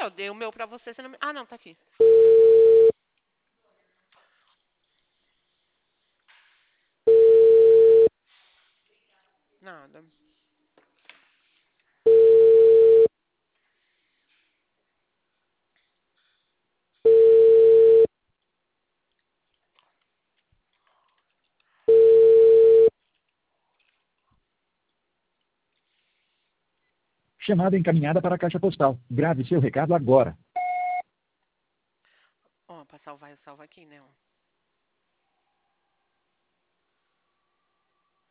eu dei o meu pra você, você não me... Ah, não, tá aqui. Nada. Chamada encaminhada para a caixa postal. Grave seu recado agora. Ó, pra salvar, eu salvo aqui, né? Ó.